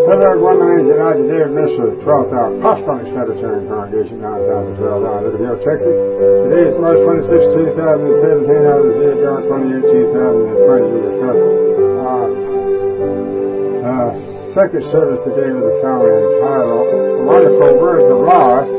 February 1, 1990, David Miss for the 12th Hour Apostolic Sabbatarian Congregation down south of 12 Hour, Liberty Hill, Texas. Today is March 26, 2017. Out of the year 28, 2020. We discuss second service today with the following title, Wonderful Words of Life.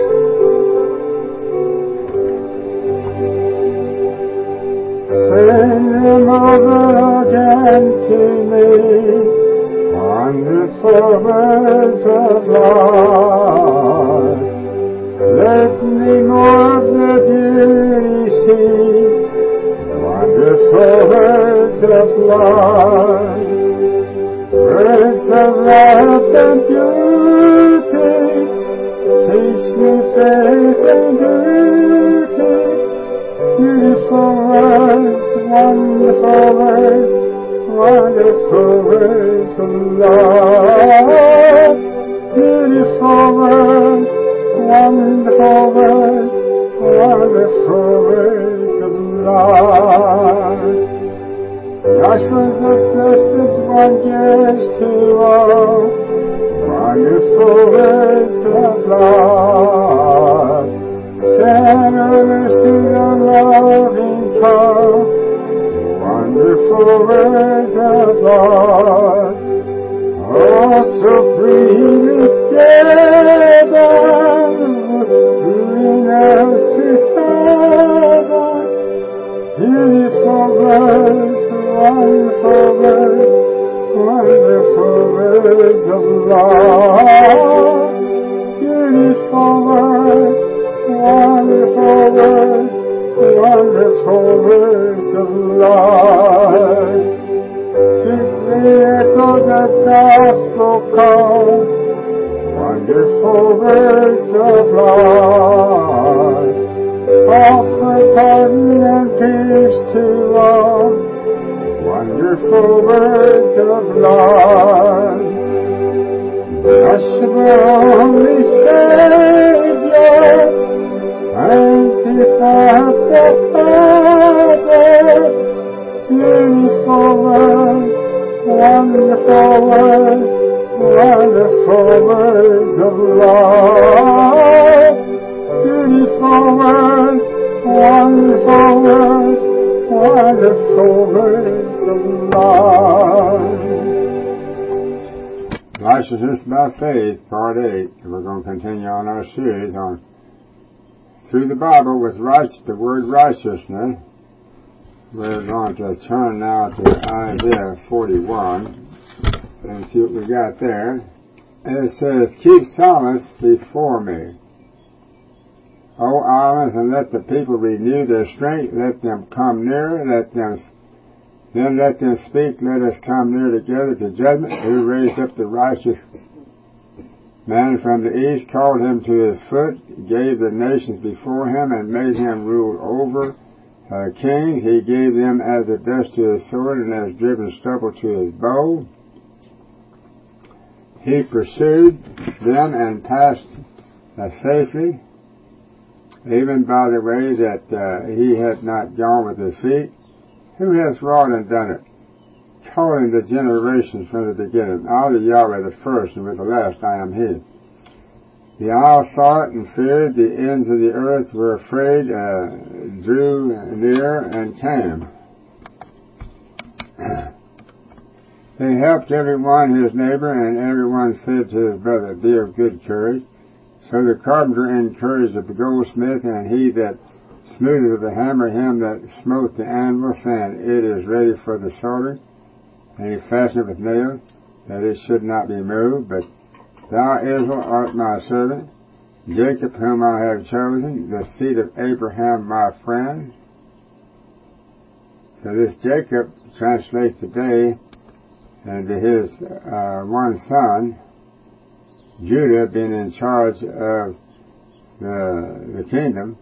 Sing them over again to me. Wonderful words of life, let me more of the beauty see. Wonderful words of life, words of life and beauty, teach me faith and duty. Beautiful words, wonderful words, wonderful words of love, beautiful words, wonderful words, wonderful words of love. Gospel the blessed one gives to all, wonderful words of love. Sinners to the loving call, wonderful words of love. Oh, so bring it together, bring us to heaven. Beautiful words, wonderful words, wonderful words of love. Beautiful words, wonderful words, wonderful words of love. Sweetly echo the gospel call, wonderful words of love. Offer pardon and peace to all, wonderful words of love. Gospel only Savior, sanctified the Father. Beautiful words, wonderful words, wonderful words of love. Beautiful words, wonderful words, wonderful words of love. Righteousness by Faith, Part 8. We're going to continue on our series on Through the Bible with the word righteousness. We're going to turn now to Isaiah 41 and see what we got there. And it says, keep silence before me, O islands, and let the people renew their strength. Let them come near, let them speak. Let us come near together to judgment. Who raised up the righteous man from the east, called him to his foot, gave the nations before him, and made him rule over kings. He gave them as a dust to his sword, and as driven stubble to his bow. He pursued them and passed safely, even by the way that he had not gone with his feet. Who has wrought and done it, calling the generations from the beginning? I, the Yahweh, the first, and with the last I am He. The isles saw it and feared, the ends of the earth were afraid, drew near and came. They helped everyone his neighbor, and everyone said to his brother, be of good courage. So the carpenter encouraged the goldsmith, and he that smoothed with the hammer him that smote the anvil, saying, it is ready for the sorting. And he fastened it with nails, that it should not be moved. But thou, Israel, art my servant, Jacob, whom I have chosen, the seed of Abraham, my friend. So this Jacob translates today into his one son, Judah, being in charge of the kingdom.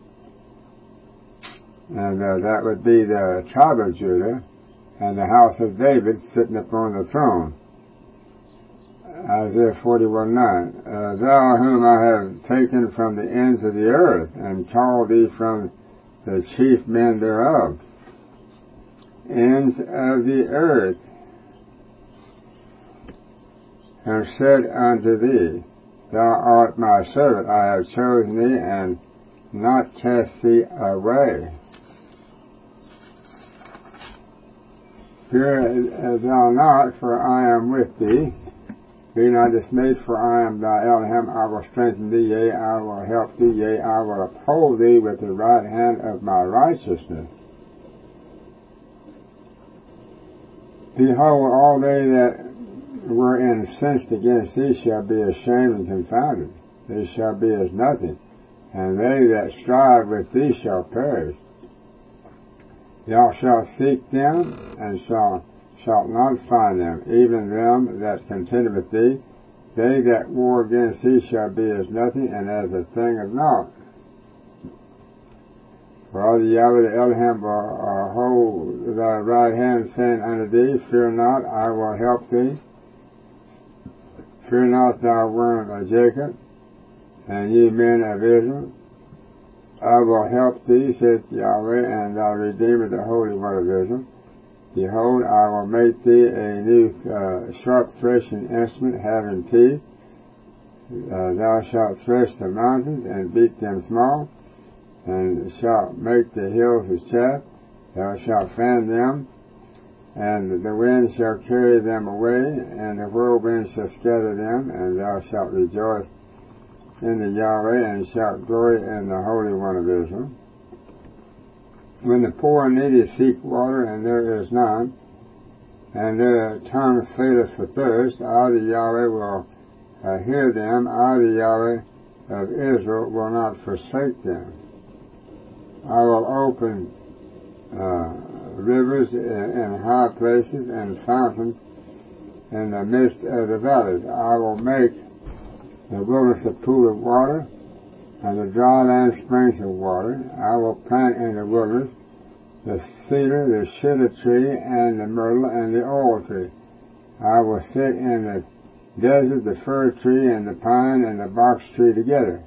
And that would be the tribe of Judah and the house of David sitting upon the throne. Isaiah 41:9. Thou whom I have taken from the ends of the earth and called thee from the chief men thereof. Ends of the earth. and said unto thee, Thou art my servant, I have chosen thee, and not cast thee away. Fear thou not, for I am with thee. Be not dismayed, for I am thy Elohim. I will strengthen thee, yea, I will help thee, yea, I will uphold thee with the right hand of my righteousness. Behold, all they that were incensed against thee shall be ashamed and confounded. They shall be as nothing, and they that strive with thee shall perish. Thou shalt seek them, and shalt not find them, even them that contend with thee. They that war against thee shall be as nothing, and as a thing of naught. For the Yahweh the Elohim will hold thy right hand, saying unto thee, Fear not, I will help thee. Fear not, thou worm of Jacob, and ye men of Israel. I will help thee, saith Yahweh, and thou Redeemer, the Holy One of Israel. Behold, I will make thee a new sharp threshing instrument, having teeth. Thou shalt thresh the mountains, and beat them small, and shalt make the hills as chaff. Thou shalt fan them, and the wind shall carry them away, and the whirlwind shall scatter them, and thou shalt rejoice in the Yahweh, and shalt glory in the Holy One of Israel. When the poor and needy seek water, and there is none, and their tongue faileth for thirst, I, the Yahweh, will hear them. I, the Yahweh of Israel, will not forsake them. I will open rivers in high places, and fountains in the midst of the valleys. I will make the wilderness a pool of water, and the dry land springs of water. I will plant in the wilderness the cedar, the shittim tree, and the myrtle, and the oil tree. I will sit in the desert, the fir tree, and the pine, and the box tree together,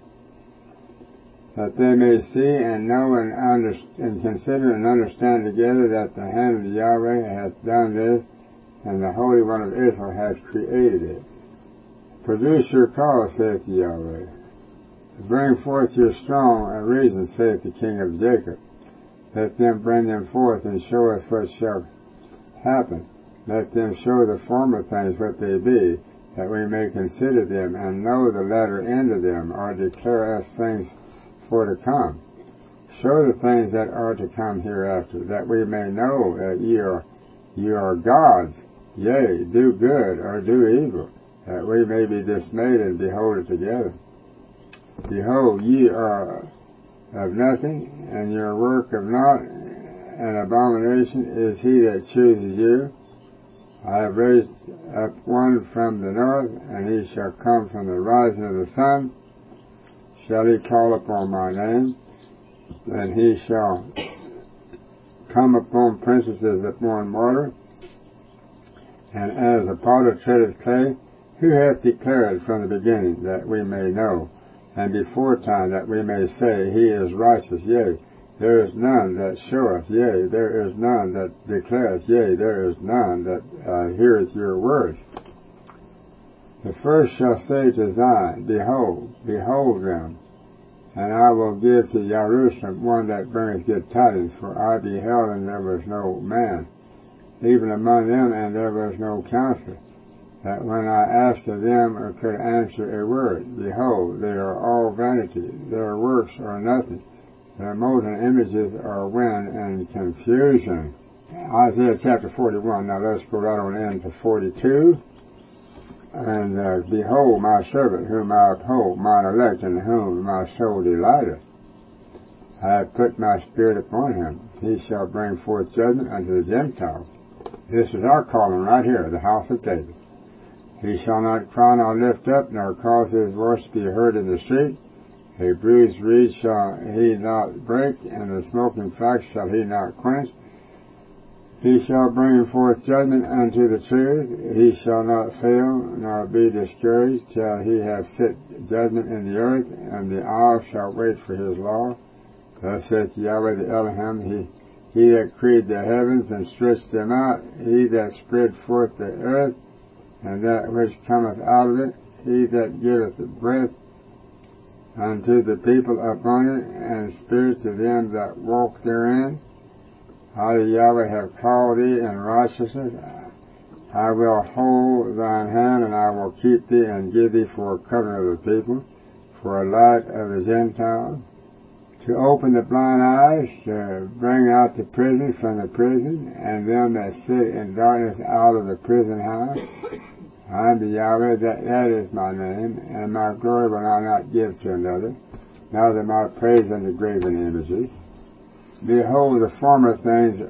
that they may see and know and consider and understand together that the hand of the Yahweh hath done this, and the Holy One of Israel hath created it. Produce your cause, saith the Yahweh. Bring forth your strong reason, saith the King of Jacob. Let them bring them forth, and show us what shall happen. Let them show the former things what they be, that we may consider them, and know the latter end of them, or declare us things for to come. Show the things that are to come hereafter, that we may know that ye are gods. Yea, do good, or do evil, that we may be dismayed and behold it together. Behold, ye are of nothing, and your work of naught. An abomination is he that chooses you. I have raised up one from the north, and he shall come from the rising of the sun. Shall he call upon my name, and he shall come upon princesses upon mortar. And as a potter treadeth clay, who hath declared from the beginning, that we may know, and before time, that we may say, He is righteous? Yea, there is none that showeth. Yea, there is none that declareth. Yea, there is none that heareth your words. The first shall say to Zion, Behold, behold them. And I will give to Jerusalem one that bringeth good tidings, for I beheld, and there was no man, even among them, and there was no counselor, that when I asked of them could answer a word. Behold, they are all vanity, their works are nothing, their molten images are wind and confusion. Isaiah chapter 41. Now let's go right on into 42. And behold, my servant, whom I uphold, mine elect, in whom my soul delighteth. I have put my spirit upon him. He shall bring forth judgment unto the Gentiles. This is our calling right here, the house of David. He shall not cry nor lift up, nor cause his voice to be heard in the street. A bruised reed shall he not break, and the smoking flax shall he not quench. He shall bring forth judgment unto the truth. He shall not fail, nor be discouraged, till he have set judgment in the earth, and the isles shall wait for his law. Thus saith Yahweh the Elohim, He that created the heavens and stretched them out, He that spread forth the earth and that which cometh out of it, he that giveth breath unto the people upon it, and spirit to them that walk therein. I, Yahweh, have called thee in righteousness. I will hold thine hand, and I will keep thee, and give thee for a covenant of the people, for a light of the Gentiles, to open the blind eyes, to bring out the prisoners from the prison, and them that sit in darkness out of the prison house. I am the Yahweh, that is my name, and my glory will I not give to another, neither my praise unto graven images. Behold, the former things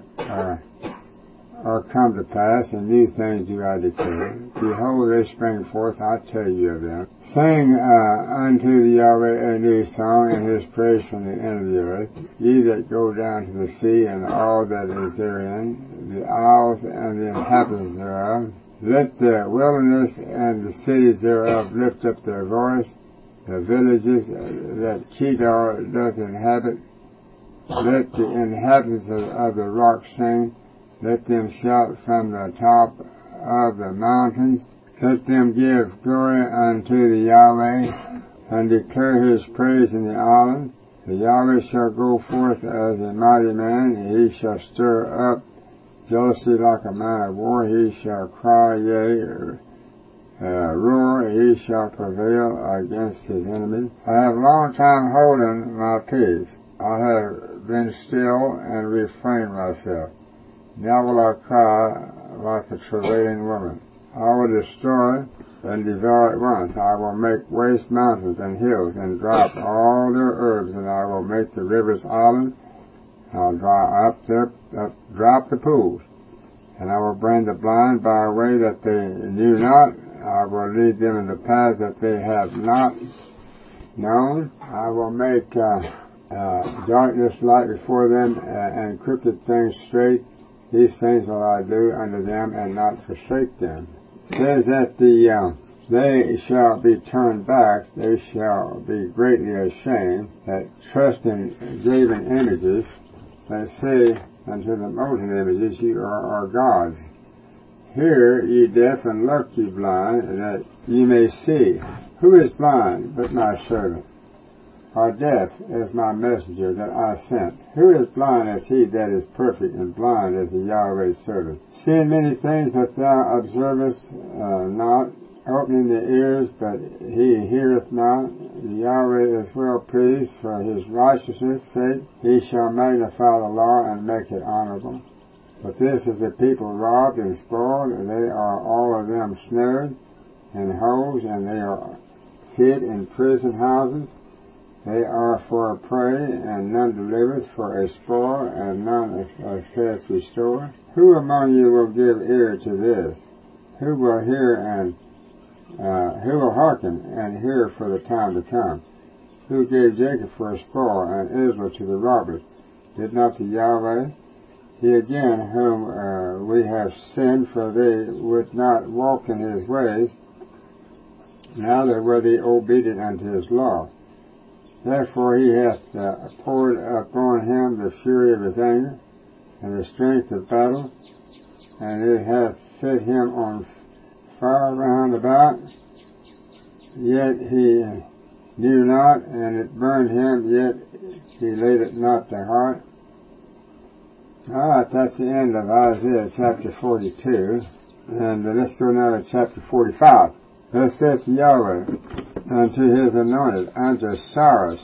are come to pass, and new things do I declare. Behold, they spring forth, I tell you of them. Sing unto the Yahweh a new song, and his praise from the end of the earth. Ye that go down to the sea, and all that is therein, the isles and the inhabitants thereof. Let the wilderness and the cities thereof lift up their voice. The villages that Kedar doth inhabit, let the inhabitants of the rock sing. Let them shout from the top of the mountains. Let them give glory unto the Yahweh, and declare his praise in the island. The Yahweh shall go forth as a mighty man. He shall stir up jealousy like a man of war. He shall cry, yea, roar. He shall prevail against his enemies. I have long time holden my peace. I have been still and refrained myself. Now will I cry like a travailing woman. I will destroy and devour at once. I will make waste mountains and hills, and drop all their herbs, and I will make the rivers islands. I'll drop the pools, and I will bring the blind by a way that they knew not. I will lead them in the paths that they have not known. I will make darkness light before them, and crooked things straight. These things will I do unto them, and not forsake them. It says that they shall be turned back, they shall be greatly ashamed, that trust in graven images, that say unto the molten images, ye are gods. Hear, ye deaf, and look, ye blind, that ye may see. Who is blind but my servant? Or deaf as my messenger that I sent? Who is blind as he that is perfect, and blind as the Yahweh's servant? Seeing many things, but thou observest not, opening the ears, but he heareth not. The Yahweh is well pleased, for his righteousness' sake. He shall magnify the law and make it honorable. But this is a people robbed and spoiled, and they are all of them snared in holes, and they are hid in prison houses. They are for a prey, and none delivereth, for a spoil, and none saith restore. Who among you will give ear to this? Who will hear and who will hearken and hear for the time to come? Who gave Jacob for a spoil, and Israel to the robbers? Did not the Yahweh? He again whom we have sinned, for they would not walk in his ways, neither were they obedient unto his law. Therefore he hath poured upon him the fury of his anger, and the strength of battle, and it hath set him on fire round about. Yet he knew not, and it burned him, yet he laid it not to heart. Alright, that's the end of Isaiah chapter 42. And let's go now to chapter 45. Thus saith Yahweh unto his anointed, unto Cyrus,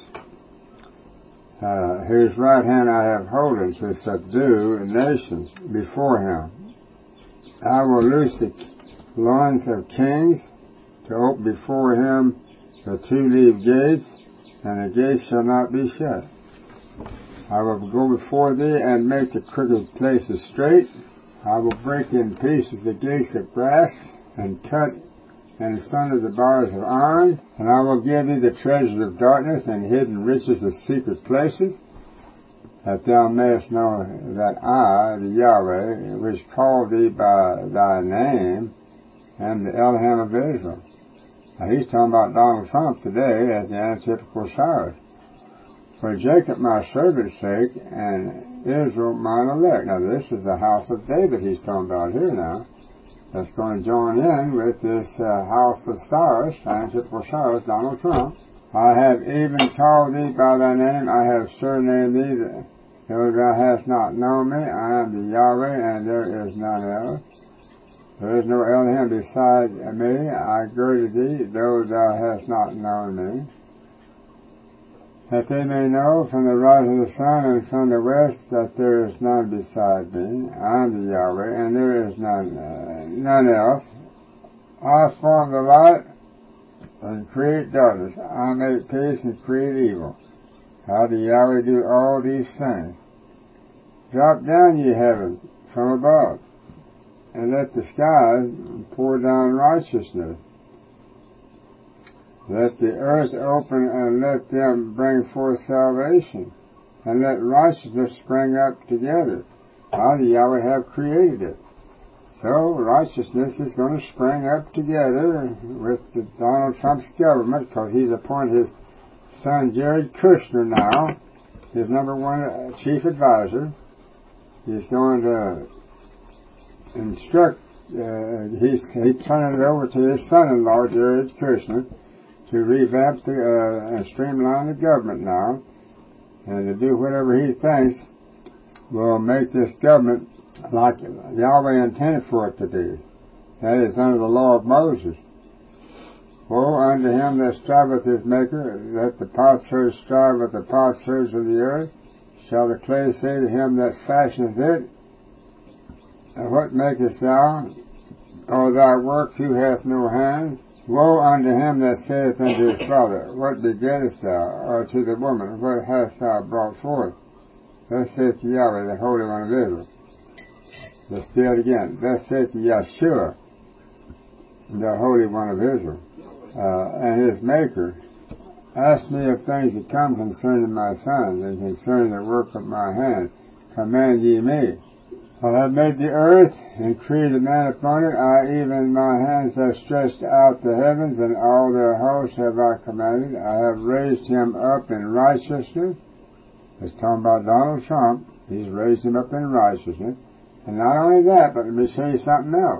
whose right hand I have holden, to subdue nations before him. I will loose the loins of kings, to open before him the two-leaved gates, and the gates shall not be shut. I will go before thee, and make the crooked places straight. I will break in pieces the gates of brass, and cut and asunder the bars of iron, and I will give thee the treasures of darkness, and hidden riches of secret places, that thou mayest know that I, the Yahweh, which called thee by thy name, am the Elohim of Israel. Now he's talking about Donald Trump today as the antitypical Cyrus. For Jacob my servant's sake, and Israel mine elect. Now this is the house of David he's talking about here now. that's going to join in with this house of Cyrus, Antipal Cyrus, Donald Trump. I have even called thee by thy name. I have surnamed thee, though thou hast not known me. I am the Yahweh, and there is none else. There is no Elohim beside me. I girded thee, though thou hast not known me. That they may know from the rise of the sun and from the west that there is none beside me. I am the Yahweh, and there is none else. I form the light and create darkness. I make peace and create evil. How do Yahweh do all these things? Drop down, ye heavens, from above, and let the skies pour down righteousness. Let the earth open, and let them bring forth salvation, and let righteousness spring up together. How do Yahweh have created it? So righteousness is going to spring up together with the Donald Trump's government, because he's appointed his son Jared Kushner now, his number one chief advisor. He's going to instruct, he's turning it over to his son-in-law, Jared Kushner, to revamp and streamline the government now, and to do whatever he thinks will make this government like Yahweh intended for it to be. That is, under the law of Moses. Woe unto him that striveth his maker, let the potsherds strive with the potsherds of the earth. Shall the clay say to him that fashioneth it, what makest thou, or thy work who hath no hands? Woe unto him that saith unto his father, what begettest thou? Or to the woman, what hast thou brought forth? Thus saith Yahweh, the Holy One of Israel. Let's do it again. Thus saith Yeshua, the Holy One of Israel, and his Maker. Ask me of things that come concerning my sons, and concerning the work of my hand. Command ye me. I have made the earth, and created man upon it. Even my hands have stretched out the heavens, and all their hosts have I commanded. I have raised him up in righteousness. It's talking about Donald Trump. He's raised him up in righteousness. And not only that, but let me show you something else.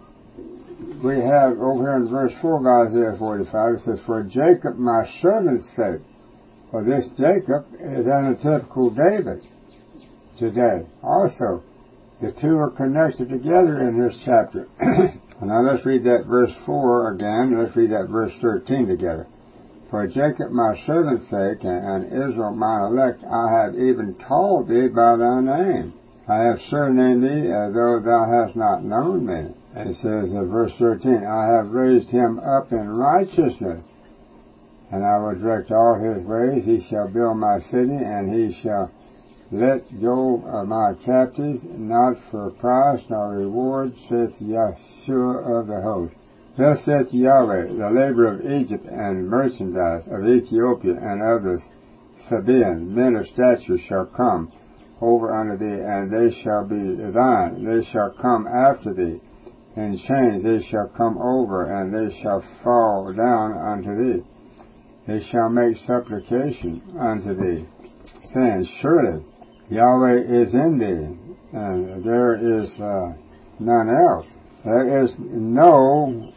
We have over here in verse 4 of Isaiah 45, it says, for Jacob my servant's sake. Well, this Jacob is antitypical David today. Also, the two are connected together in this chapter. Now let's read that verse 4 again. Let's read that verse 13 together. For Jacob my servant's sake, and Israel mine elect, I have even called thee by thy name. I have surnamed thee, though thou hast not known me. And it says in verse 13, I have raised him up in righteousness, and I will direct all his ways. He shall build my city, and he shall let go of my captives, not for price nor reward, saith Yeshua of the host. Thus saith Yahweh, the labor of Egypt and merchandise of Ethiopia and of the Sabaeans, men of stature shall come over unto thee, and they shall be thine. They shall come after thee. In chains they shall come over, and they shall fall down unto thee. They shall make supplication unto thee, saying, surely Yahweh is in thee, and there is none else. There is no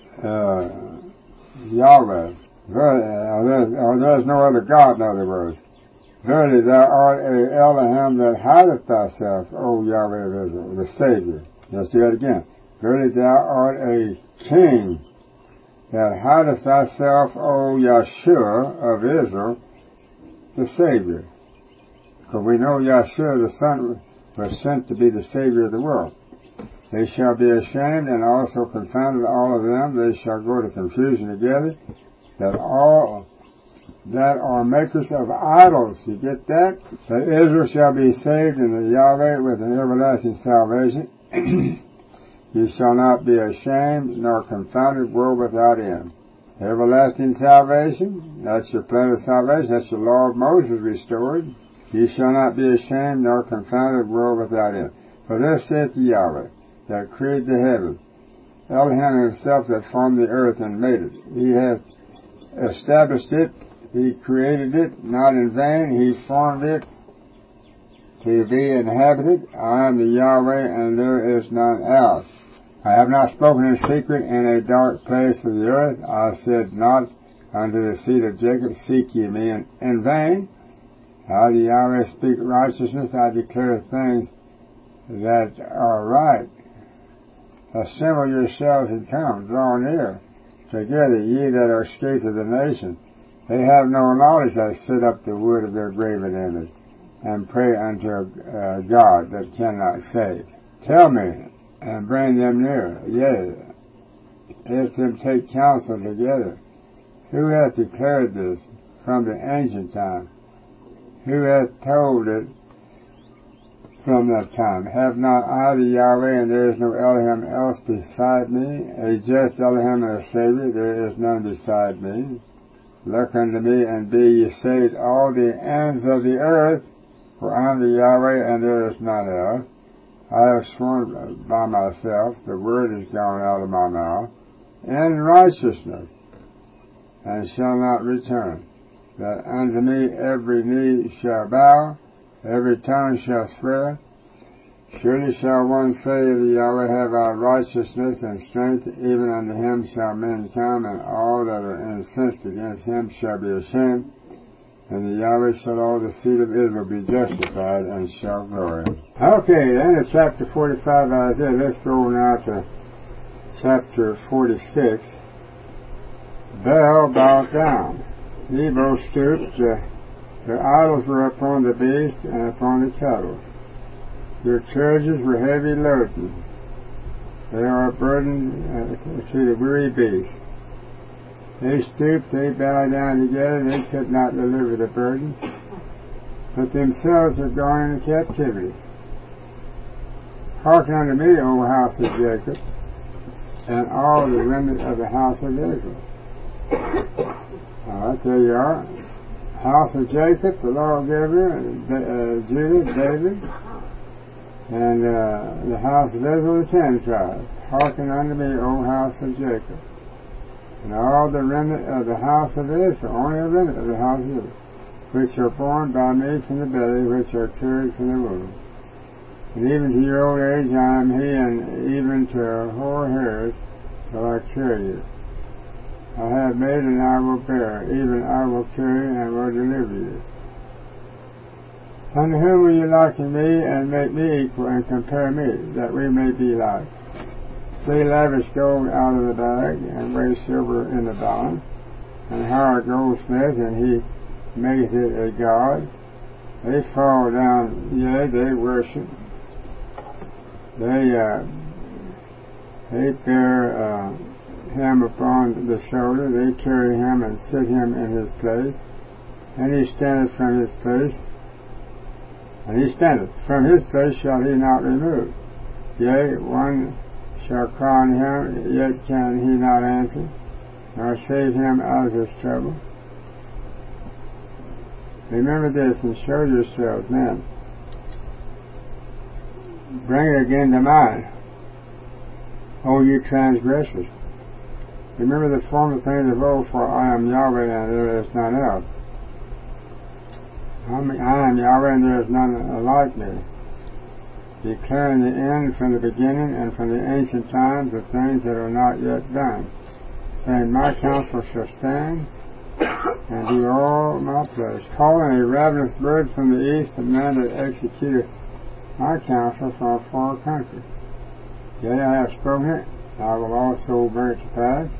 Yahweh. There is no other God, in other words. Verily thou art a Elohim that hideth thyself, O Yahweh of Israel, the Savior. Let's do that again. Verily thou art a King that hideth thyself, O Yeshua of Israel, the Savior. For we know Yeshua the Son was sent to be the Savior of the world. They shall be ashamed and also confounded, all of them. They shall go to confusion together, that all that are makers of idols. You get that? That Israel shall be saved in the Yahweh with an everlasting salvation. Ye shall not be ashamed nor confounded, world without end. Everlasting salvation, that's your plan of salvation. That's the law of Moses restored. Ye shall not be ashamed nor confounded, world without end. For thus saith Yahweh, that created the heaven, Elohim himself that formed the earth and made it. He hath established it. He created it, not in vain. He formed it to be inhabited. I am the Yahweh, and there is none else. I have not spoken in secret in a dark place of the earth. I said not unto the seed of Jacob, seek ye me in vain. I, the Yahweh, speak righteousness. I declare things that are right. Assemble yourselves and come, draw near together, ye that are escaped of the nation. They have no knowledge that set up the wood of their graven image, and pray unto a God that cannot save. Tell me, and bring them near. Yea, let them take counsel together. Who hath declared this from the ancient time? Who hath told it from that time? Have not I the Yahweh, and there is no Elohim else beside me? A just Elohim and a Savior, there is none beside me. Look unto me, and be ye saved, all the ends of the earth, for I am the Yahweh, and there is none else. I have sworn by myself, the word is gone out of my mouth, in righteousness, and shall not return, that unto me every knee shall bow, every tongue shall swear. Surely shall one say, the Yahweh have our righteousness and strength, even unto him shall men come, and all that are incensed against him shall be ashamed. And the Yahweh shall all the seed of Israel be justified, and shall glory. Okay, then it's chapter 45 of Isaiah. Let's go now to chapter 46. Baal bowed down. Nebo stooped. Their idols were upon the beast and upon the cattle. Their charges were heavy loaden. They are a burden to the weary beast. They stooped, they bowed down together, they could not deliver the burden, but themselves are gone into captivity. Hearken unto me, O house of Jacob, and all the remnant of the house of Israel. All right, there you are. House of Jacob, the lawgiver, Judah, David, and the house of Israel, the 10 tribes. Hearken unto me, O house of Jacob, and all the remnant of the house of Israel, only a remnant of the house of Israel, which are born by me from the belly, which are carried from the womb. And even to your old age I am he, and even to hoar hairs will I carry you. I have made, and I will bear, even I will carry, and will deliver you. Unto whom will you liken me, and make me equal, and compare me, that we may be like? They lavish gold out of the bag, and weigh silver in the balance, and hire a goldsmith, and he maketh it a god. They fall down, yea, they worship. They bear him upon the shoulder, they carry him and sit him in his place, and he standeth from his place, and he standeth from his place shall he not remove. Yea, one shall cry unto him, yet can he not answer, nor save him out of his trouble. Remember this, and show yourselves, men. Bring it again to mind, O you transgressors. Remember the former things of old, for I am Yahweh, and there is none else. I am Yahweh, and there is none like me, declaring the end from the beginning, and from the ancient times of things that are not yet done, saying, my counsel shall stand, and do all my pleasure. Calling a ravenous bird from the east, a man that executeth my counsel from a far country. Yea, I have spoken it, I will also bring it to pass.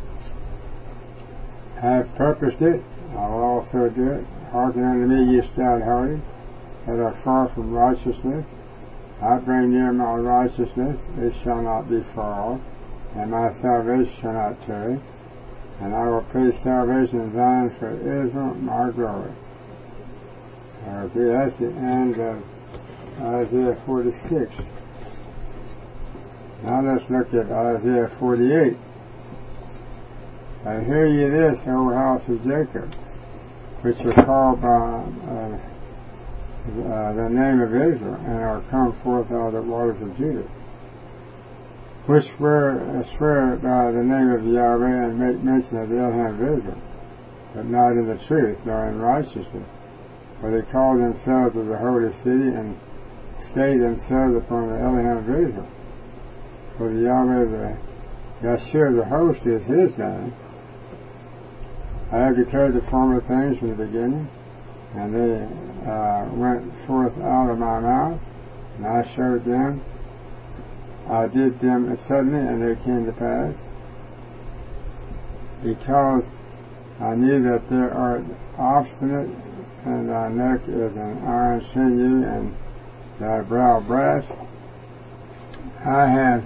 I have purposed it, I will also do it. Hearken unto me, ye stout-hearted, that are far from righteousness. I bring near my righteousness, it shall not be far off, and my salvation shall not tarry. And I will place salvation in Zion for Israel, my glory. Okay, that's the end of Isaiah 46. Now let's look at Isaiah 48. Hear ye this, O house of Jacob, which are called by the name of Israel, and are come forth out of the waters of Judah, which swear by the name of Yahweh, and make mention of the Elohim of Israel, but not in the truth, nor in righteousness. For they call themselves of the holy city, and stay themselves upon the Elohim of Israel. For the Yahweh, the Yahshua, the host, is his name. I have declared the former things from the beginning, and they went forth out of my mouth, and I showed them. I did them suddenly, and they came to pass. Because I knew that thou art obstinate, and thy neck is an iron sinew, and thy brow brass, I have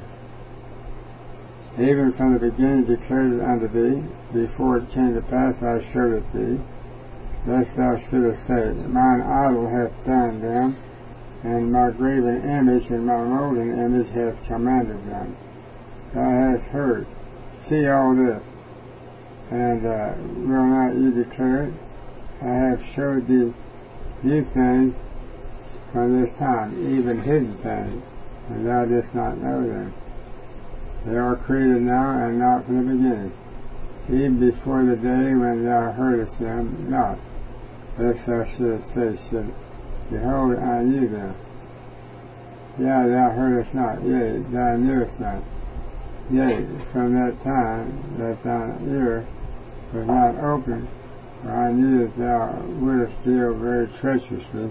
even from the beginning declared it unto thee. Before it came to pass, I showed it thee, lest thou shouldest say, Mine idol hath done them, and my graven image and my molten image hath commanded them. Thou hast heard, see all this, and will not ye declare it? I have showed thee new things from this time, even hidden things, and thou didst not know them. They are created now, and not from the beginning, even before the day when thou heardest them not, lest thou shouldest say, Behold, I knew them. Yea, thou heardest not, yea, thou knewest not. Yea, from that time that thine ear was not open, for I knew that thou wouldest deal very treacherously,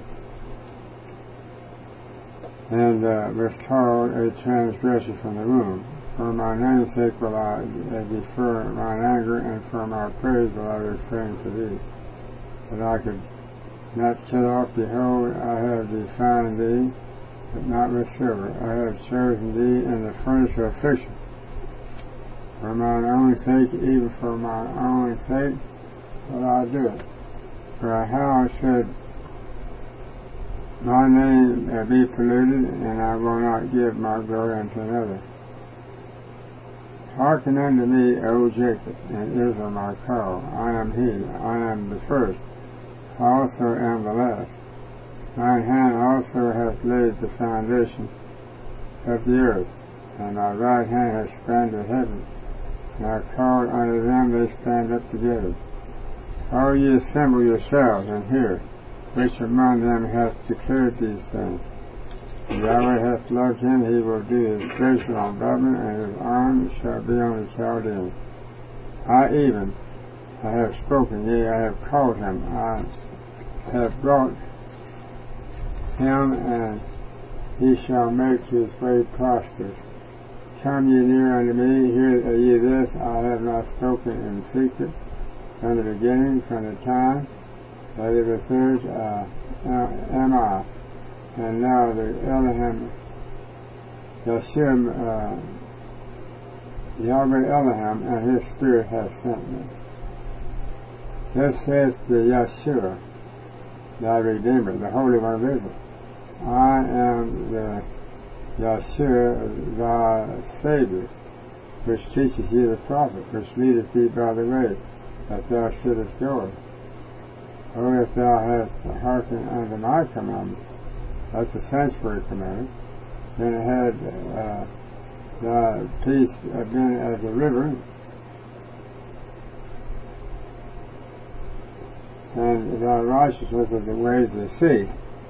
and was called a transgressor from the womb. For my name's sake will I defer mine anger, and for my praise will I refrain to thee. That I could not cut off, behold, I have defined thee, but not with silver. I have chosen thee in the furnace of affliction. For mine own sake, even for mine own sake, will I do it. For how should my name be polluted, and I will not give my glory unto another? Hearken unto me, O Jacob, and Israel my call. I am he, I am the first, I also am the last. Mine hand also hath laid the foundation of the earth, and my right hand hath spanned the heavens. And I called unto them, they stand up together. All ye assemble yourselves, and hear, which among them hath declared these things. Yahweh hath loved him, he will do his grace on Babylon, and his arm shall be on the Chaldeans. I have spoken, yea, I have called him, I have brought him, and he shall make his way prosperous. Come ye near unto me, hear ye this, I have not spoken in secret, from the beginning, from the time that it was theirs, am I. And now the Elohim, Yahweh Elohim, and his Spirit hath sent me. Thus saith the Yahshua, thy Redeemer, the Holy One of Israel. I am the Yahshua, thy Savior, which teaches thee the prophet, which leadeth thee by the way, that thou shouldest go. O, if thou hast hearkened unto my commandments, that's the sanctuary commandment, then had thy peace been as a river, and thy righteousness as the waves of the sea.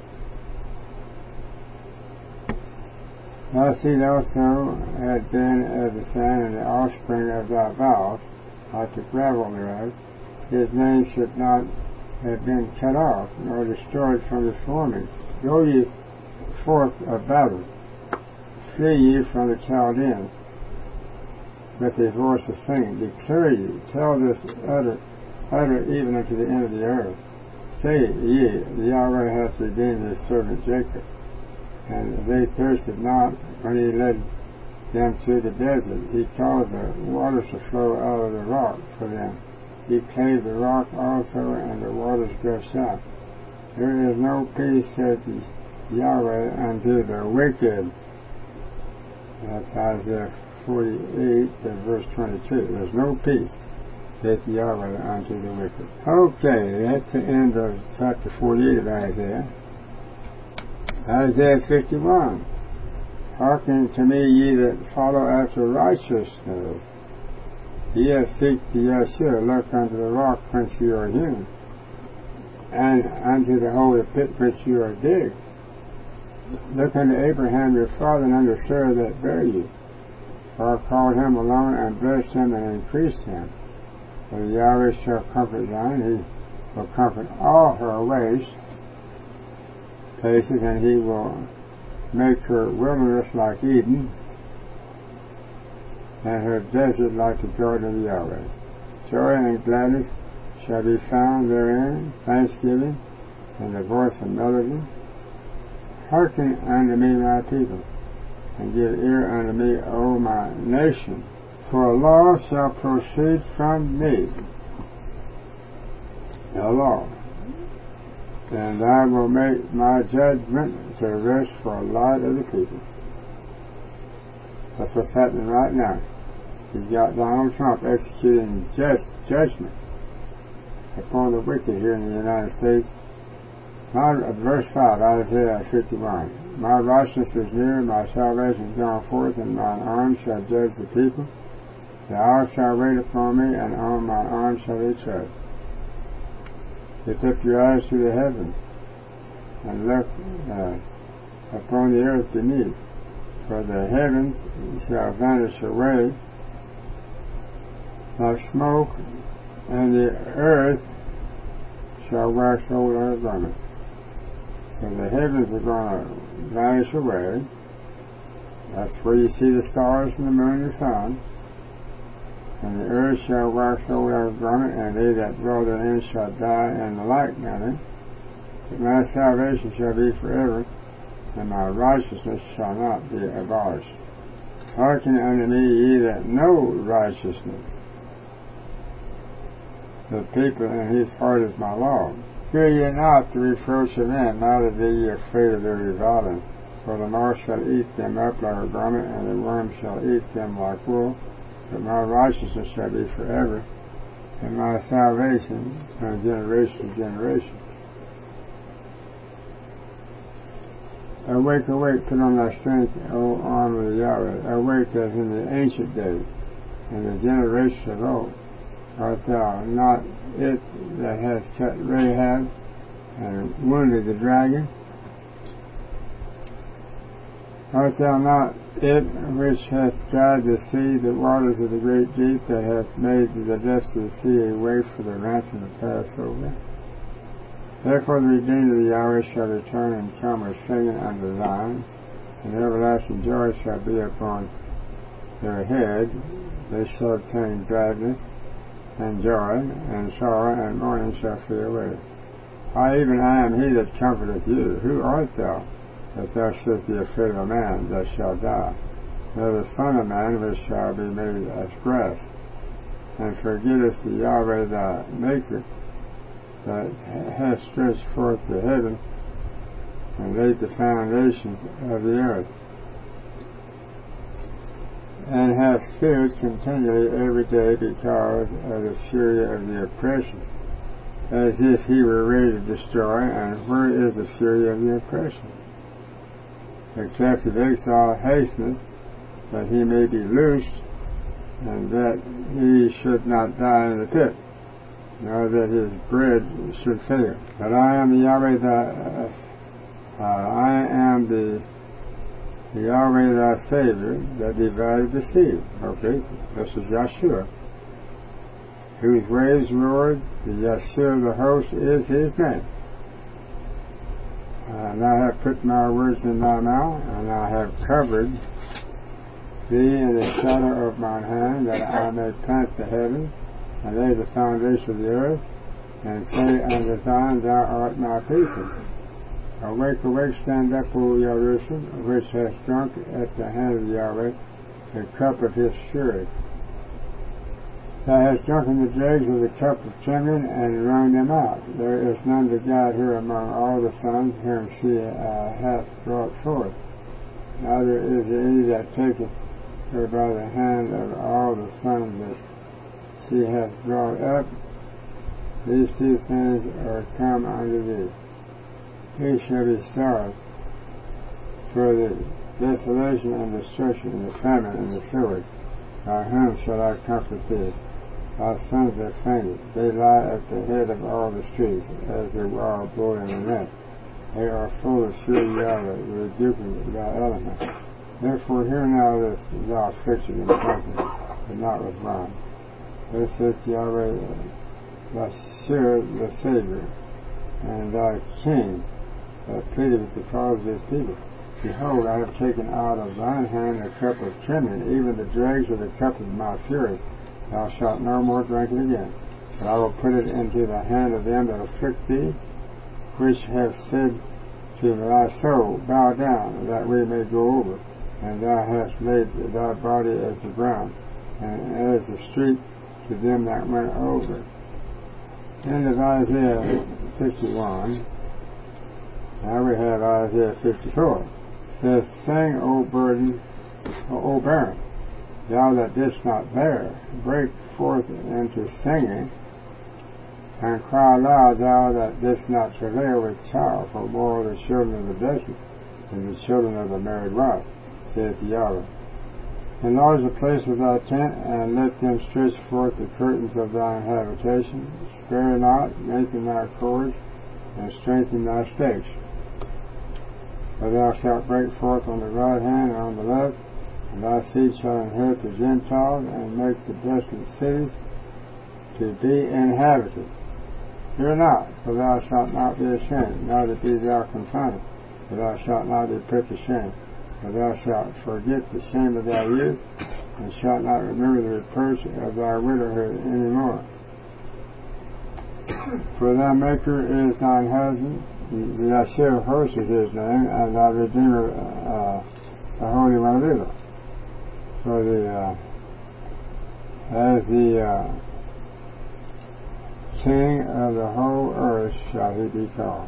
Thy seed also had been as the sand, and the offspring of thy bowels, like the gravel thereof. His name should not have been cut off, nor destroyed from before me. Go ye forth of Babylon, flee ye from the Chaldeans, with a voice of singing. Declare ye, tell this, utter even unto the end of the earth. Say ye, the Yahweh hath redeemed his servant Jacob, and they thirsted not when he led them through the desert. He caused the waters to flow out of the rock for them. He clave the rock also, and the waters gushed out. There is no peace, said Yahweh, unto the wicked. That's Isaiah 48, verse 22. There's no peace, saith Yahweh, unto the wicked. Okay, that's the end of chapter 48 of Isaiah. Isaiah 51. Hearken to me, ye that follow after righteousness. Ye that seek the Yahshua, look unto the rock whence you are hewn, and unto the holy pit which you are digged. Look unto Abraham your father, and unto Sarah that bare you, For I called him alone and blessed him and increased him. For Yahweh shall comfort Zion, he will comfort all her waste places, and he will make her wilderness like Eden, and her desert like the Jordan of Yahweh. Joy and gladness shall be found therein, thanksgiving, and the voice of melody. Hearken unto me, my people, and give ear unto me, O my nation. For a law shall proceed from me, a law, and I will make my judgment to rest for a lot of the people. That's what's happening right now. You've got Donald Trump executing judgment upon the wicked here in the United States. Verse 5, Isaiah 51. My righteousness is near, my salvation is gone forth, and mine arm shall judge the people. The hour shall wait upon me, and on my arm shall they tread. Lift up your eyes to the heavens, and look upon the earth beneath. For the heavens shall vanish away like smoke, and the earth shall wax old like a garment. So the heavens are going to vanish away. That's where you see the stars and the moon and the sun. And the earth shall wax old like a garment, and they that dwell therein shall die in the like manner. But my salvation shall be forever, and my righteousness shall not be abolished. Hearken unto me, ye that know righteousness, the people in whose heart is my law. Fear ye not the reproach of men, neither be ye afraid of their reviling. For the moth shall eat them up like a garment, and the worm shall eat them like wool. But my righteousness shall be forever, and my salvation from generation to generation. Awake, awake, put on thy strength, O arm of the Yahweh. Awake as in the ancient days, in the generations of old. Art thou not it that hath cut Rahab and wounded the dragon? Art thou not it which hath dried the sea, the waters of the great deep, that hath made the depths of the sea a way for the ransom to pass over? Therefore the redeemed of the Yahweh shall return and come with singing unto Zion, and everlasting joy shall be upon their head. They shall obtain gladness and joy, and sorrow and mourning shall flee away. I, even I, am he that comforteth you. Who art thou, that thou shouldst be afraid of a man that shall die, nor the son of man which shall be made as grass? And forgettest the Yahweh thy Maker, that hath stretched forth the heaven, and laid the foundations of the earth, and hath feared continually every day because of the fury of the oppression, as if he were ready to destroy. And where is the fury of the oppression? The captive exile hasteneth, that he may be loosed, and that he should not die in the pit, nor that his bread should fail. But I am the Yahweh the Yahweh thy Savior, that divided the sea. Okay, this is Yeshua, whose waves roared. The Yeshua of the host is his name. And I have put my words in thy mouth, and I have covered thee in the shadow of mine hand, that I may plant the heavens, and lay the foundation of the earth, and say unto Zion, thou art my people. Awake, awake, stand up, O Jerusalem, which hast drunk at the hand of Yahweh the cup of his fury. Thou hast drunken the dregs of the cup of trembling, and wrung them out. There is none to guide her among all the sons whom she hath brought forth. Neither is there any that taketh her by the hand of all the sons that she hath brought up. These two things are come unto thee. He shall be sorry for the desolation and destruction, and the famine and the sword. By whom shall I comfort thee? Thy sons have fainted. They lie at the head of all the streets, as the wild bull in the net. They are full of fury, Yahweh, rebuking thy element. Therefore hear now this thou affliction and comfort, but not with wine. Thus saith Yahweh, thy Shir, the Savior, and thy King, that pleadeth the cause of his people. Behold, I have taken out of thine hand the cup of trimming, even the dregs of the cup of my fury. Thou shalt no more drink it again. But I will put it into the hand of them that afflict thee, which have said to thy soul, bow down, that we may go over. And thou hast made thy body as the ground, and as the street to them that went over. End of Isaiah 51. Now we have Isaiah 54. It says, sing, O burden, O barren, thou that didst not bear, break forth into singing, and cry aloud, thou that didst not travail with child, for more of the children of the desert than the children of the married wife, saith Yahweh. Enlarge the place of thy tent, and let them stretch forth the curtains of thine habitation. Spare not, lengthen thy cords, and strengthen thy stakes. For thou shalt break forth on the right hand and on the left, and thy seed shall inherit the Gentiles, and make the desolate cities to be inhabited. Fear not, for thou shalt not be ashamed, neither be thou confounded, for thou shalt not be put to shame. For thou shalt forget the shame of thy youth, and shalt not remember the reproach of thy widowhood any more. For thy Maker is thine husband, the Asher of hosts is his name, and thy Redeemer, the Holy One of Israel. For as the King of the whole earth shall he be called.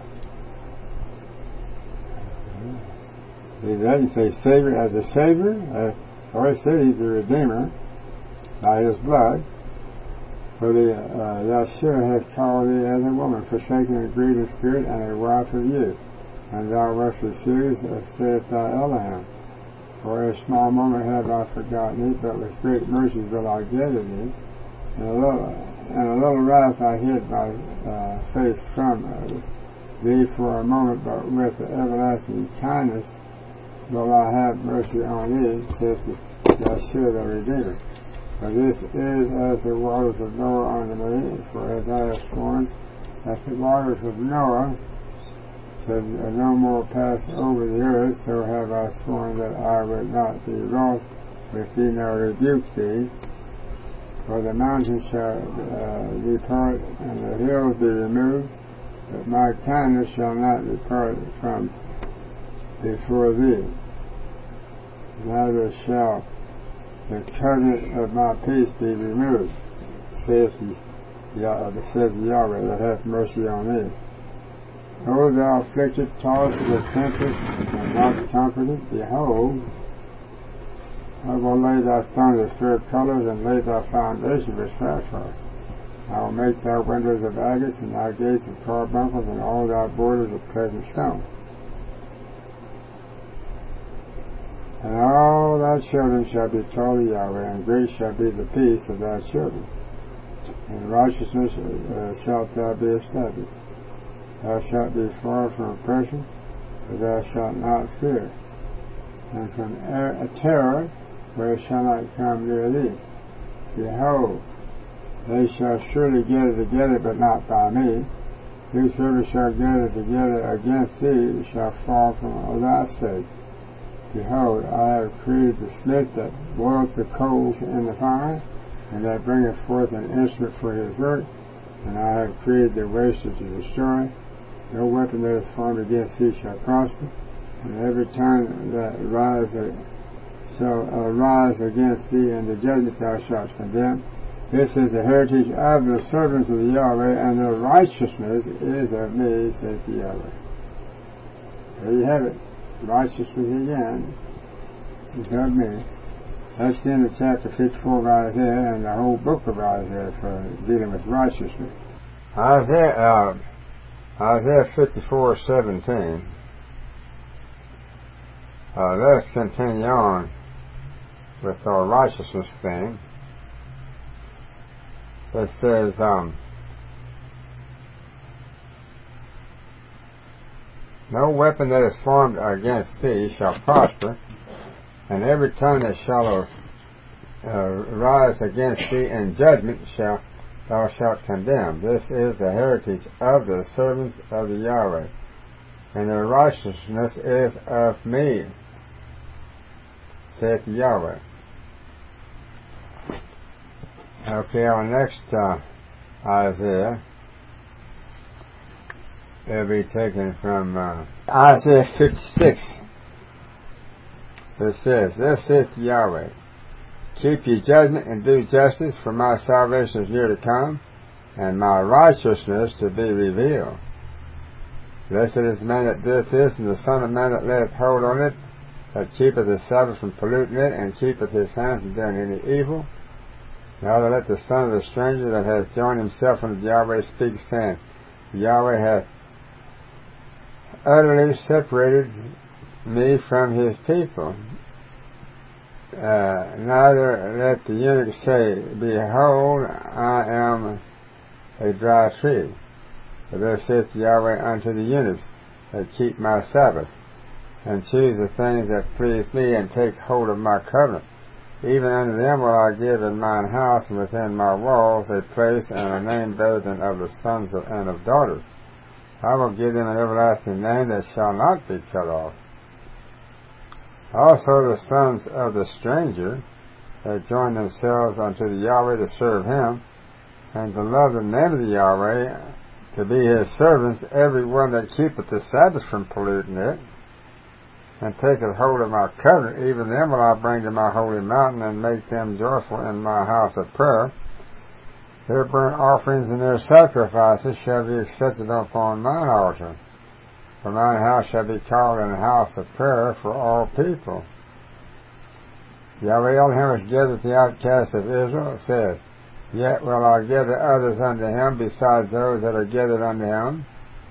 He doesn't say Savior as a Savior, or he said he's a Redeemer by his blood. For the Yahshua hath called thee as a woman, forsaken a grievous spirit, and a wife of youth. And thou wast refused, saith thy Elohim. For a small moment have I forgotten thee, but with great mercies will I gather thee. In a little wrath I hid my face from thee for a moment, but with everlasting kindness will I have mercy on thee, saith Yahshua the Redeemer. For this is as the waters of Noah unto me, for as I have sworn that the waters of Noah should no more pass over the earth, so have I sworn that I would not be wroth with thee nor rebuke thee. For the mountains shall depart, and the hills be removed, but my kindness shall not depart from before thee, neither shall the covenant of my peace be removed, saith Yahweh, that hath mercy on thee. O thou afflicted, tossed with tempest, and not comforted, behold, I will lay thy stones of fair colors, and lay thy foundation with sapphire. I will make thy windows of agates, and thy gates of carbuncles, and all thy borders of pleasant stone. And all thy children shall be taught of Yahweh, and great shall be the peace of thy children. In righteousness shalt thou be established. Thou shalt be far from oppression, but thou shalt not fear. And from a terror, where it shall not come near thee. Behold, they shall surely gather together, but not by me. Whosoever shall gather together against thee shall fall from thy sake. Behold, I have created the smith that boils the coals in the fire, and that bringeth forth an instrument for his work, and I have created the waster to destroy. No weapon that is formed against thee shall prosper, and every tongue that shall arise against thee in the judgment thou shalt condemn. This is the heritage of the servants of Yahweh, and the righteousness is of me, saith Yahweh. There you have it. Righteousness again is of me. That's the end of chapter 54 of Isaiah, and the whole book of Isaiah for dealing with righteousness. Isaiah 54:17. Let's continue on with our righteousness thing. It says, no weapon that is formed against thee shall prosper, and every tongue that shall rise against thee in judgment thou shalt condemn. This is the heritage of the servants of the Yahweh, and their righteousness is of me, saith Yahweh. Okay, our next Isaiah will be taken from Isaiah 56. It says, Thus saith Yahweh, Keep ye judgment and do justice, for my salvation is near to come, and my righteousness to be revealed. Blessed is the man that doeth this, and the Son of Man that layeth hold on it, that keepeth his Sabbath from polluting it, and keepeth his hands from doing any evil. Now that let the son of the stranger that hath joined himself unto Yahweh speak, saying, Yahweh hath utterly separated me from his people. Neither let the eunuch say, Behold, I am a dry tree. For thus saith Yahweh unto the eunuchs that keep my Sabbath, and choose the things that please me, and take hold of my covenant. Even unto them will I give in mine house and within my walls a place and a name better than of the sons and of daughters. I will give them an everlasting name that shall not be cut off. Also the sons of the stranger that join themselves unto the Yahweh to serve him, and to love the name of the Yahweh, to be his servants, every one that keepeth the Sabbath from polluting it, and taketh hold of my covenant, even them will I bring to my holy mountain, and make them joyful in my house of prayer. Their burnt offerings and their sacrifices shall be accepted upon mine altar. For mine house shall be called an house of prayer for all people. Yahweh Elohim has gathered the outcasts of Israel, said, Yet will I gather others unto him, besides those that are gathered unto him.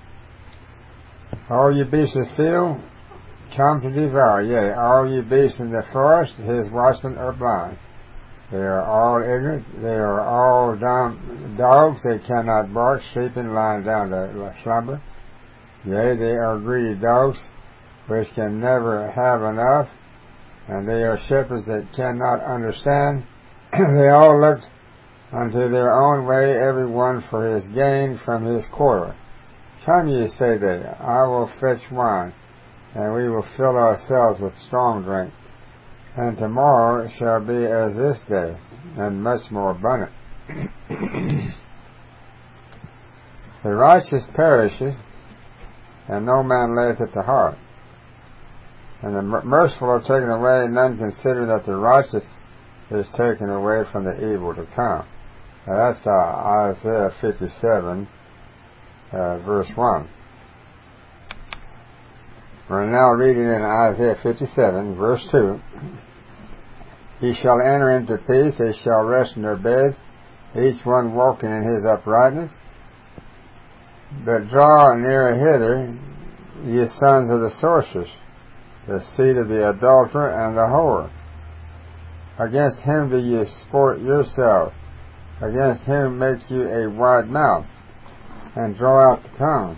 All ye beasts of the field, come to devour. Yea, all ye beasts in the forest, his watchmen are blind. They are all ignorant. They are all dumb dogs. They cannot bark, sleeping, lying down to slumber. Yea, they are greedy dogs, which can never have enough. And they are shepherds that cannot understand. They all look unto their own way, every one for his gain from his quarter. Come ye, say they, I will fetch wine, and we will fill ourselves with strong drink. And tomorrow shall be as this day, and much more abundant. The righteous perisheth, and no man layeth it to heart. And the merciful are taken away, and none consider that the righteous is taken away from the evil to come. Now that's Isaiah 57, verse 1. We're now reading in Isaiah 57, verse 2. He shall enter into peace, they shall rest in their beds, each one walking in his uprightness. But draw near hither, ye sons of the sorceress, the seed of the adulterer and the whore. Against him do ye sport yourself, against him make you a wide mouth, and draw out the tongue.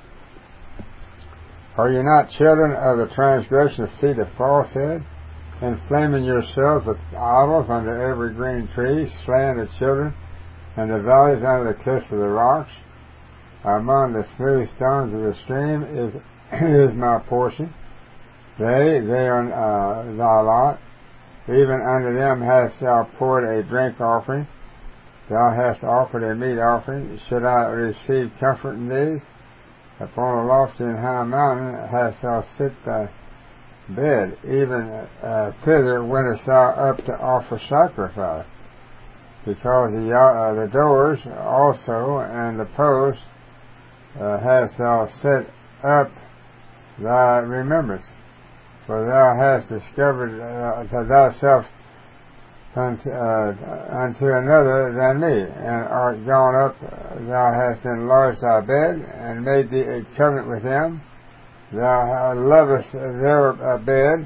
Are ye not children of the transgression, the seed of falsehood, inflaming yourselves with idols under every green tree, slaying the children and the valleys under the cliffs of the rocks? Among the smooth stones of the stream is my portion. They are thy lot. Even unto them hast thou poured a drink offering. Thou hast offered a meat offering. Should I receive comfort in these? Upon a lofty and high mountain hast thou sit thy bed. Even thither wentest thou up to offer sacrifice. Because the doors also and the posts hast thou set up thy remembrance. For thou hast discovered thyself unto another than me, and art gone up. Thou hast enlarged thy bed, and made thee a covenant with them. Thou lovest their bed,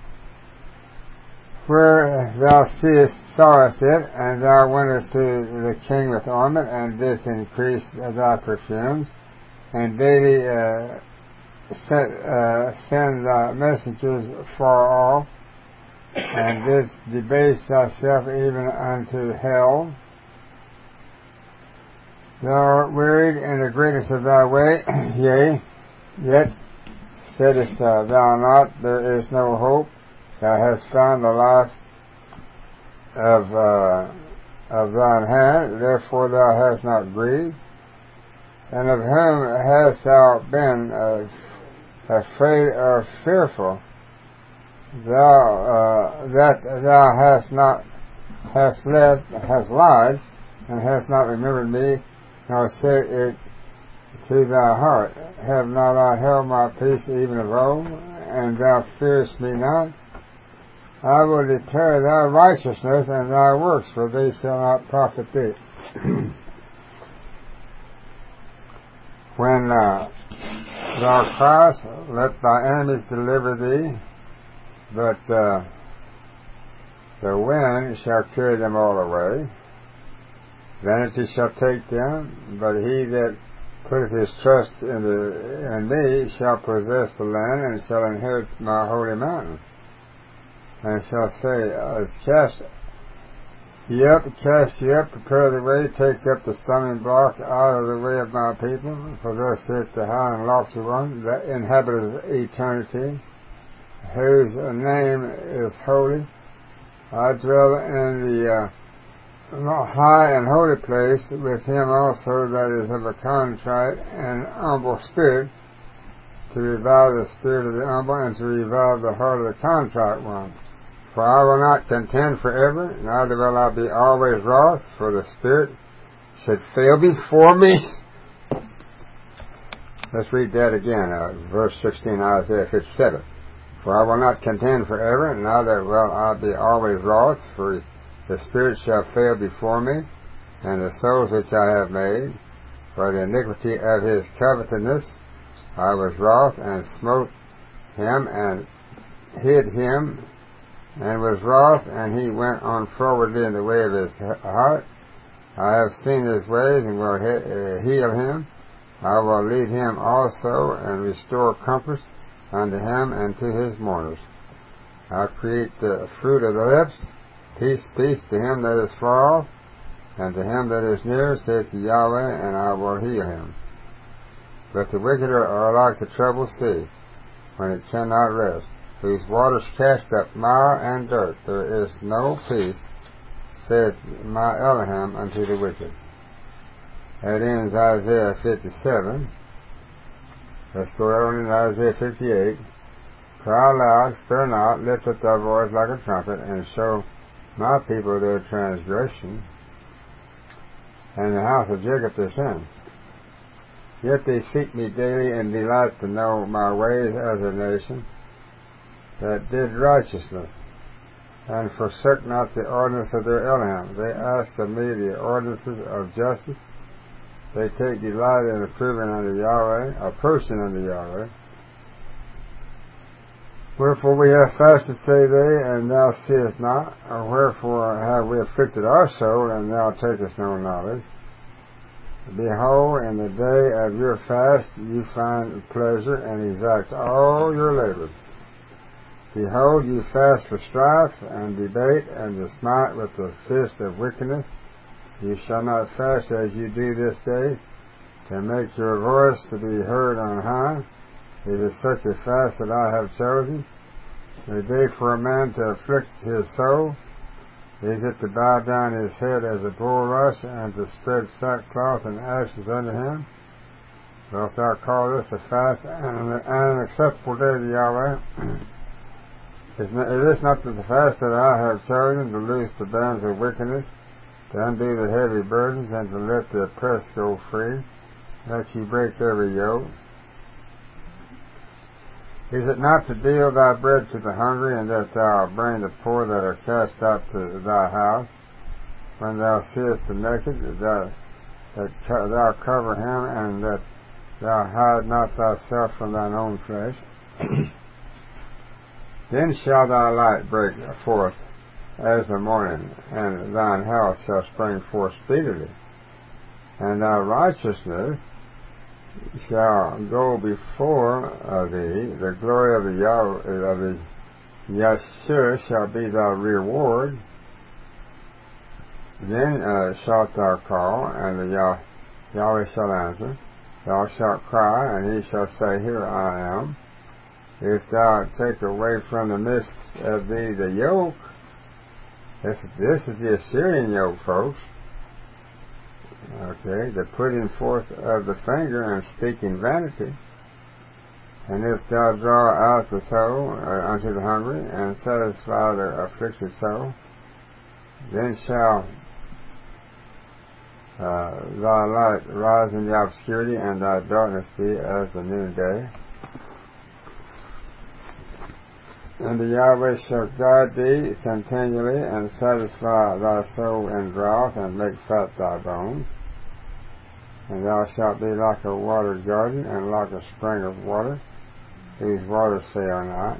where thou sawest it, and thou wentest to the king with ornament, and didst increase thy perfumes, and daily send thy messengers far off, and didst debase thyself even unto hell. Thou art wearied in the greatness of thy way, yea, yet saidst thou not, there is no hope. Thou hast found the life of thine hand, therefore thou hast not grieved. And of whom hast thou been afraid or fearful? That thou hast lied, and hast not remembered me, nor said it to thy heart. Have not I held my peace even of old, and thou fearest me not? I will declare thy righteousness and thy works, for they shall not profit thee. When thou criest, let thy enemies deliver thee, but the wind shall carry them all away. Vanity shall take them, but he that putteth his trust in me shall possess the land, and shall inherit my holy mountain. And shall say, cast ye up, prepare the way, take up the stumbling block out of the way of my people. For thus saith the high and lofty one, that inhabiteth eternity, whose name is holy. I dwell in the high and holy place with him also that is of a contrite and humble spirit, to revive the spirit of the humble, and to revive the heart of the contrite one. For I will not contend forever, neither will I be always wroth, for the spirit should fail before me. Let's read that again, verse 16, Isaiah 57. For I will not contend forever, neither will I be always wroth, for the spirit shall fail before me, and the souls which I have made. For the iniquity of his covetousness I was wroth, and smote him, and hid him, and was wroth, and he went on forwardly in the way of his heart. I have seen his ways, and will heal him. I will lead him also, and restore comfort unto him and to his mourners. I create the fruit of the lips. Peace, peace to him that is far off, and to him that is near, saith Yahweh, and I will heal him. But the wicked are like the troubled sea, when it cannot rest, whose waters cast up mire and dirt. There is no peace, said my Elohim, unto the wicked. That ends Isaiah 57. Let's go on in Isaiah 58. Cry aloud, spare not, lift up thy voice like a trumpet, and show my people their transgression, and the house of Jacob their sin. Yet they seek me daily, and delight to know my ways as a nation that did righteousness, and forsook not the ordinance of their Elohim. They ask of me the ordinances of justice. They take delight in approaching unto Yahweh. Wherefore we have fasted, say they, and thou seest not? Or wherefore have we afflicted our soul, and thou takest no knowledge? Behold, in the day of your fast you find pleasure, and exact all your labor. Behold, you fast for strife, and debate, and to smite with the fist of wickedness. You shall not fast as you do this day, to make your voice to be heard on high. It is such a fast that I have chosen, a day for a man to afflict his soul. Is it to bow down his head as a bulrush, and to spread sackcloth and ashes under him? Wilt thou call this a fast and an acceptable day to Yahweh? Is this not the fast that I have chosen, to loose the bands of wickedness, to undo the heavy burdens, and to let the oppressed go free, that you break every yoke? Is it not to deal thy bread to the hungry, and that thou bring the poor that are cast out to thy house? When thou seest the naked, that thou cover him, and that thou hide not thyself from thine own flesh? Then shall thy light break forth as the morning, and thine house shall spring forth speedily. And thy righteousness shall go before thee, the glory of Yeshua shall be thy reward. Then shalt thou call, and the Yahweh shall answer. Thou shalt cry, and he shall say, Here I am. If thou take away from the midst of thee the yoke, this is the Assyrian yoke, folks. Okay, the putting forth of the finger and speaking vanity. And if thou draw out the soul unto the hungry, and satisfy the afflicted soul, then shall thy light rise in the obscurity, and thy darkness be as the noonday. And the Yahweh shall guide thee continually, and satisfy thy soul in drought, and make fat thy bones. And thou shalt be like a watered garden, and like a spring of water, whose waters fail not.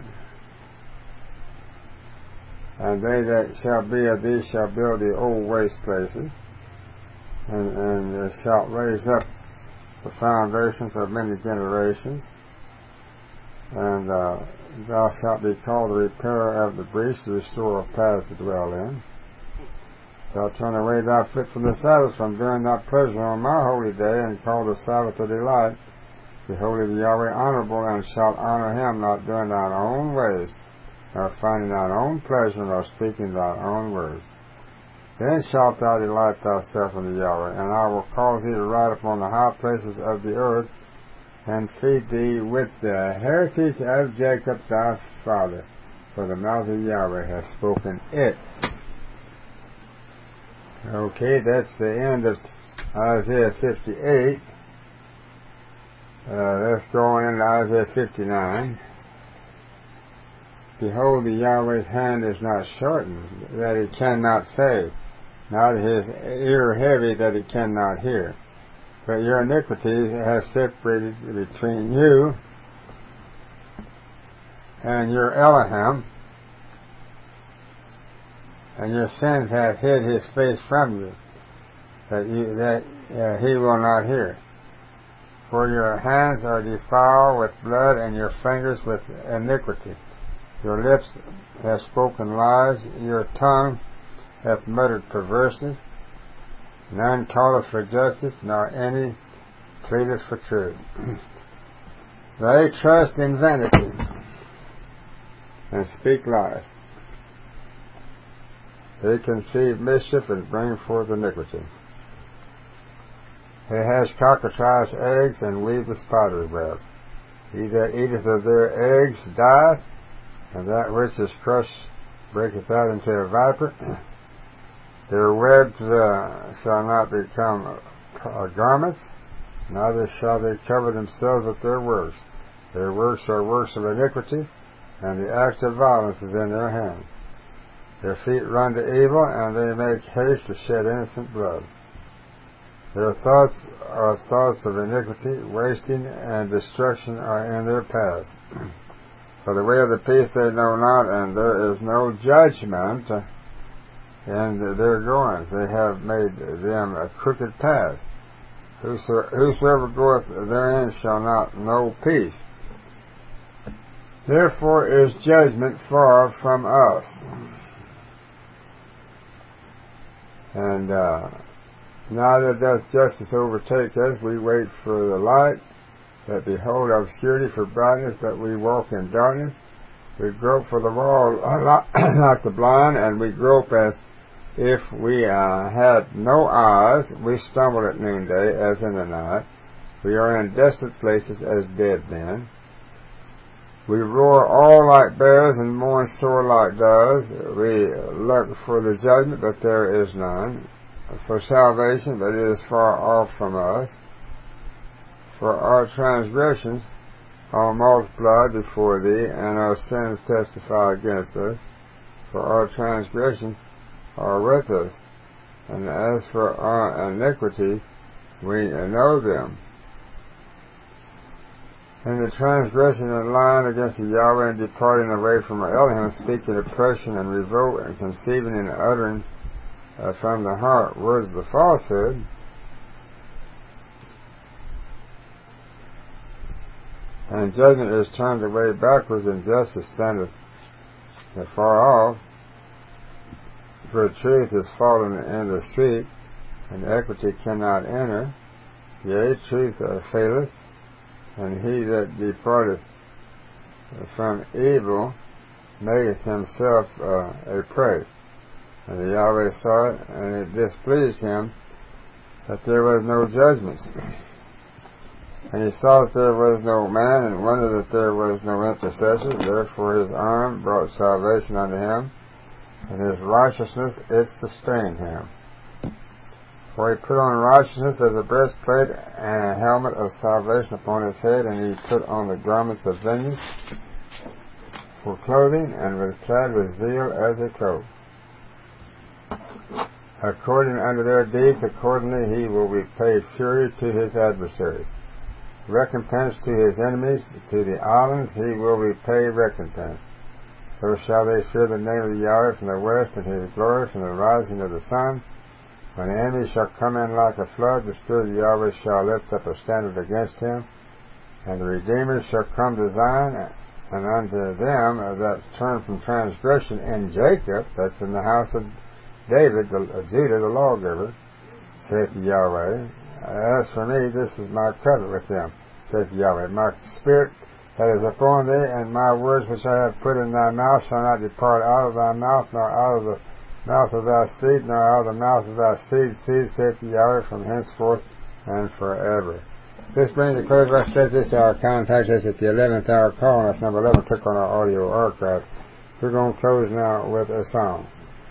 And they that shall be of thee shall build the old waste places, and shalt raise up the foundations of many generations. And thou shalt be called the repairer of the breach, the restorer of paths to dwell in. Thou turn away thy foot from the Sabbath, from doing thy pleasure on my holy day, and call the Sabbath a delight. Behold, the Yahweh honorable, and shalt honor him, not doing thine own ways, nor finding thine own pleasure, nor speaking thine own words. Then shalt thou delight thyself in the Yahweh, and I will cause thee to ride upon the high places of the earth, and feed thee with the heritage of Jacob thy father, for the mouth of Yahweh has spoken it. Okay, that's the end of Isaiah 58. Let's go into Isaiah 59. Behold, the Yahweh's hand is not shortened, that he cannot save, not his ear heavy, that he cannot hear. But your iniquities have separated between you and your Elohim, and your sins have hid his face from you, that he will not hear. For your hands are defiled with blood, and your fingers with iniquity. Your lips have spoken lies, your tongue hath muttered perverseness. None calleth for justice, nor any pleadeth for truth. They trust in vanity, and speak lies. They conceive mischief, and bring forth iniquity. They hatch cockatrice eggs, and weave the spider's web. He that eateth of their eggs dieth, and that which is crushed breaketh out into a viper. Their webs shall not become garments, neither shall they cover themselves with their works. Their works are works of iniquity, and the act of violence is in their hand. Their feet run to evil, and they make haste to shed innocent blood. Their thoughts are thoughts of iniquity, wasting and destruction are in their paths. For the way of the peace they know not, and there is no judgment in their goings. They have made them a crooked path. Whosoever goeth therein shall not know peace. Therefore is judgment far from us. And neither doth justice overtake us. We wait for the light, that behold obscurity for brightness, but we walk in darkness. We grope for the wall like the blind, and we grope as if we had no eyes. We stumble at noonday as in the night. We are in desolate places as dead men. We roar all like bears, and mourn sore like doves. We look for the judgment, but there is none. For salvation, but it is far off from us. For our transgressions are multiplied before thee, and our sins testify against us. For our transgressions are with us, and as for our iniquities, we know them. In the transgression and lying against the Yahweh, and departing away from our Elohim, speaking oppression and revolt, and conceiving and uttering from the heart words of the falsehood, and judgment is turned away backwards, and justice standeth Afar off, where truth is fallen in the street, and equity cannot enter, yea, truth faileth, and he that departeth from evil maketh himself a prey. And the Yahweh saw it, and it displeased him that there was no judgment. And he saw that there was no man, and wondered that there was no intercessor. Therefore his arm brought salvation unto him, and his righteousness it sustained him. For he put on righteousness as a breastplate, and a helmet of salvation upon his head, and he put on the garments of vengeance for clothing, and was clad with zeal as a coat. According unto their deeds, accordingly he will repay fury to his adversaries. Recompense to his enemies, to the islands he will repay recompense. So shall they fear the name of the Yahweh from the west, and his glory from the rising of the sun. When the enemy shall come in like a flood, the Spirit of the Yahweh shall lift up a standard against him. And the Redeemer shall come to Zion, and unto them that turn from transgression in Jacob, that's in the house of David, Judah, the lawgiver, saith the Yahweh. As for me, this is my covenant with them, saith the Yahweh. My spirit that is upon thee, and my words which I have put in thy mouth shall not depart out of thy mouth, nor out of the mouth of thy seed, nor out of the mouth of thy seed, saith the Yahweh, from henceforth and forever. This brings to close our study this hour. Contact us at the 11th hour call, and that's number 11. Click on our audio archive. We're going to close now with a song.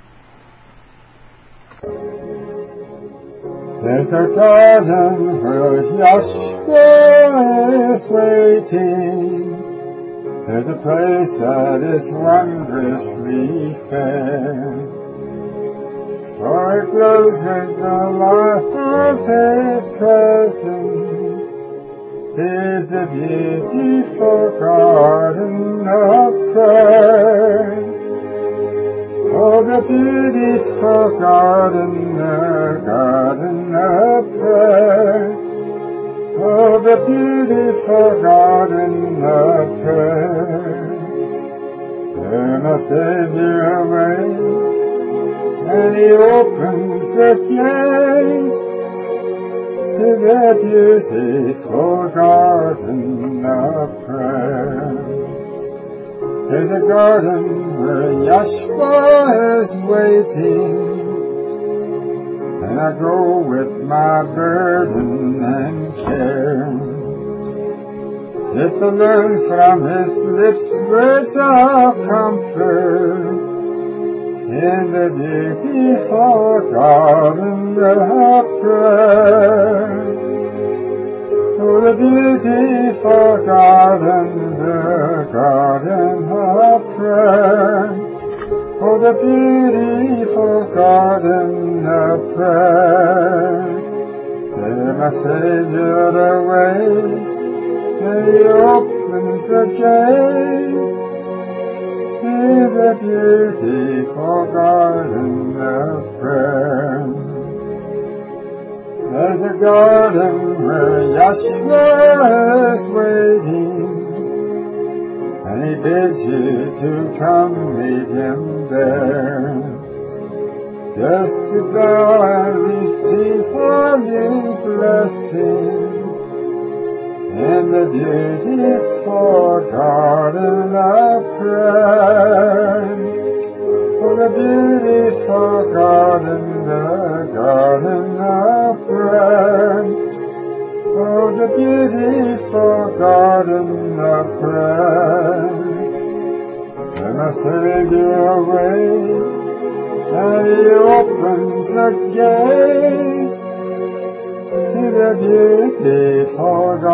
There's a garden where Yahshua is waiting. There's a place that is wondrously fair, for it glows with the light of His presence. Is the beautiful garden of prayer. Oh, the beautiful garden, the garden of prayer. Oh, the beautiful garden of prayer. There my Savior awaits, and He opens the gates to the beautiful garden of prayer. There's a garden where Yahshua is waiting, and I go with my burden and care, just to learn from His lips words of comfort, in the beautiful garden of prayer. Oh, the beautiful garden, the garden of prayer. Oh, the beautiful garden of prayer. There my Savior awaits, and He opens the gate to the beautiful garden of prayer. There's a garden where Yahshua is waiting, and He bids you to come meet Him there, just to bow and receive all new blessings in the beautiful garden of prayer. Oh, the beautiful garden, the garden of prayer. Oh, the beautiful garden of prayer. When my Savior waits, and He opens the gate to the beautiful garden